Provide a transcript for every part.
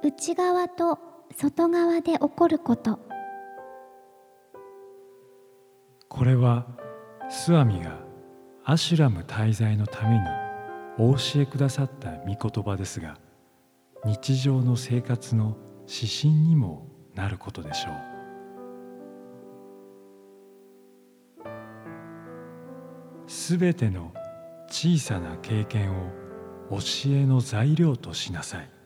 内側と外側で起こること。 これはスワミがアシュラム滞在のためにお教えくださった御言葉ですが、日常の生活の指針にもなることでしょう。すべての小さな経験を教えの材料としなさい。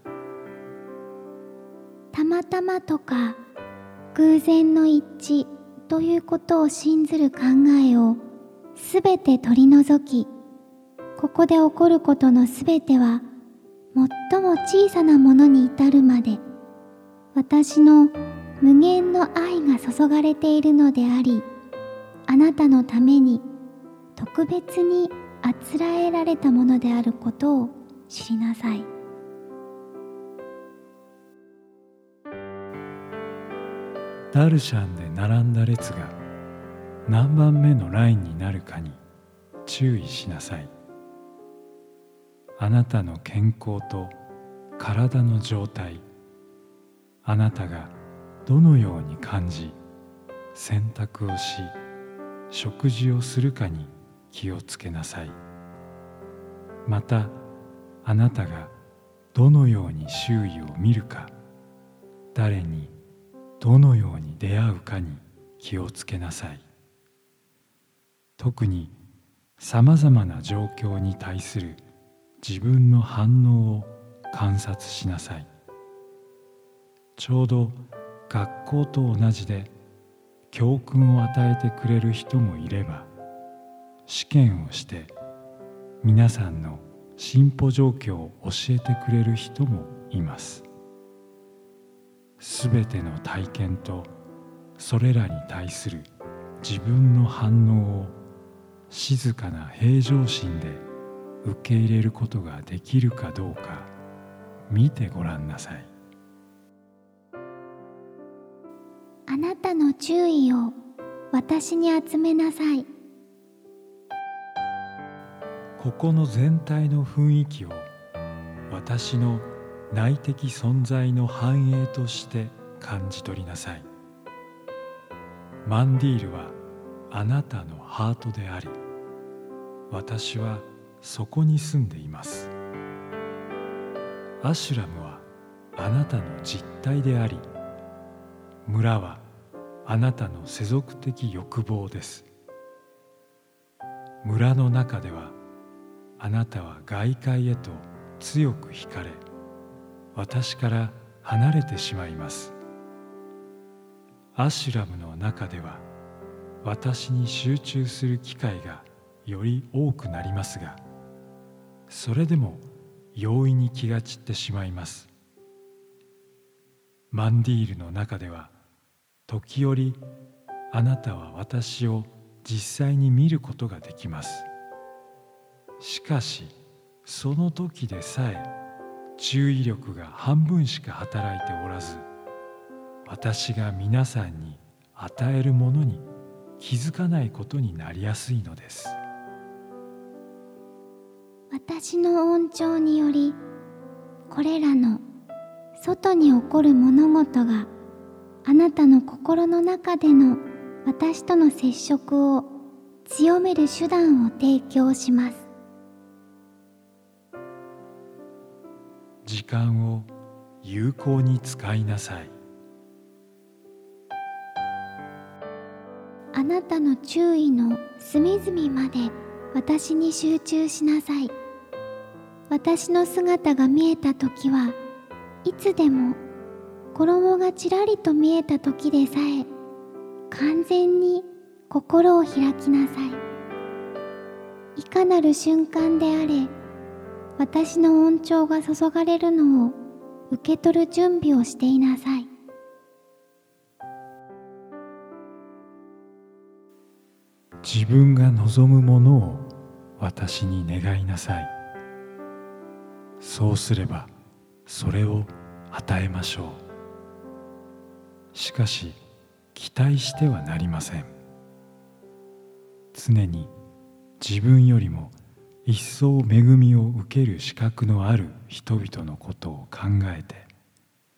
たまたまとか偶然の一致ということを信ずる考えをすべて取り除き、ここで起こることのすべては最も小さなものに至るまで私の無限の愛が注がれているのであり、あなたのために特別にあつらえられたものであることを知りなさい。 ダルシャンで並んだ列が何番目のラインになるかに注意しなさい。あなたの健康と体の状態、あなたがどのように感じ、選択をし、食事をするかに気をつけなさい。また、あなたがどのように周囲を見るか、誰にどのように出会うかに気をつけなさい。特にさまざまな状況に対する自分の反応を観察しなさい。ちょうど学校と同じで教訓を与えてくれる人もいれば、試験をして皆さんの進歩状況を教えてくれる人もいます。すべての体験とそれらに対する自分の反応を静かな平常心で受け入れることができるかどうか見てごらんなさい。 あなたの注意を私に集めなさい。 ここの全体の雰囲気を私の内的存在の繁栄として感じ取りなさい。マンディールはあなたのハートであり、私はそこに住んでいます。アシュラムはあなたの実体であり、村はあなたの世俗的欲望です。村の中ではあなたは外界へと強く惹かれ、私から離れてしまいます。アシュラムの中では私に集中する機会がより多くなりますが、それでも容易に気が散ってしまいます。マンディールの中では時折あなたは私を実際に見ることができます。しかしその時でさえ注意力が半分しか働いておらず、私が皆さんに与えるものに気づかないことになりやすいのです。 私の恩寵により、これらの外に起こる物事があなたの心の中での私との接触を強める手段を提供します。 時間を有効に使いなさい。 あなたの注意の隅々まで私に集中しなさい。私の姿が見えたときはいつでも衣がちらりと見えたときでさえ完全に心を開きなさい。いかなる瞬間であれ、私の恩寵が注がれるのを受け取る準備をしていなさい。 自分が望むものを私に願いなさい。そうすればそれを与えましょう。しかし期待してはなりません。常に自分よりも一層恵みを受ける資格のある人々のことを考えて、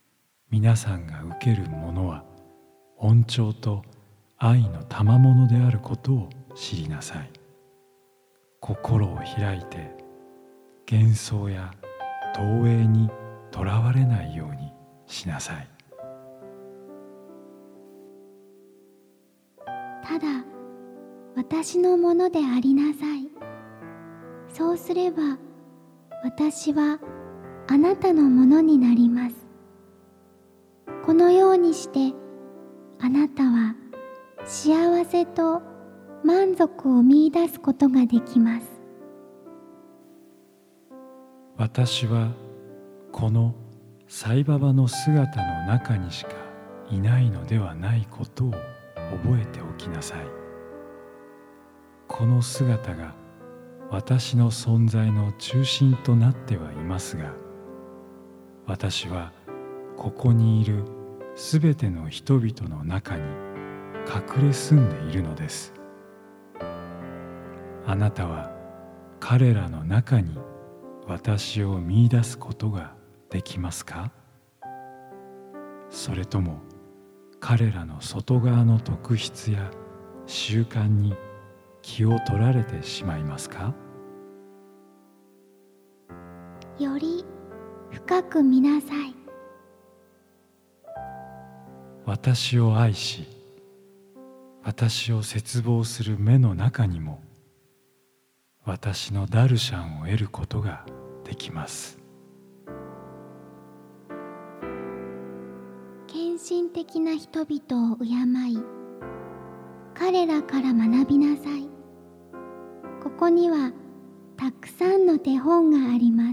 皆さんが受けるものは恩寵と愛の賜物であることを知りなさい。心を開いて幻想や投影にとらわれないようにしなさい。 ただ私のものでありなさい。そうすれば私はあなたのものになります。このようにしてあなたは幸せと満足を見出すことができます。 私はこのサイババの姿の中にしかいないのではないことを覚えておきなさい。この姿が私の存在の中心となってはいますが、私はここにいるすべての人々の中に隠れ住んでいるのです。あなたは彼らの中に私を見出すことができますか？それとも彼らの外側の特質や習慣に気を取られてしまいますか？ より深く見なさい。 私を愛し、私を切望する目の中にも私のダルシャンを得ることができます。 献身的な人々を敬い、彼らから学びなさい。ここにはたくさんの手本があります。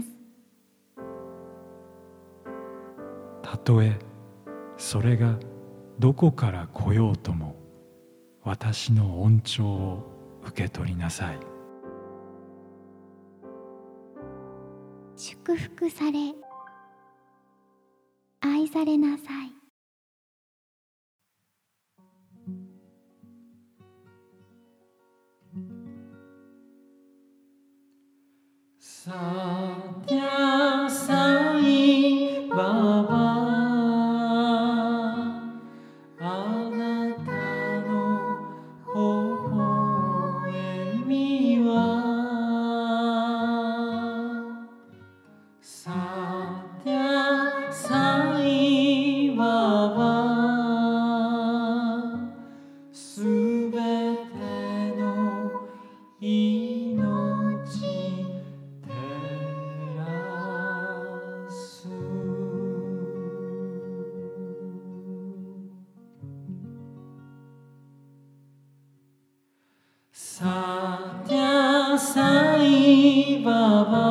たとえそれがどこから来ようとも、私の恩寵を受け取りなさい。 祝福され、愛されなさい。 サティアサイババ、あなたの微笑みはサティアサイババ、すべての命照らす。サティアサイババ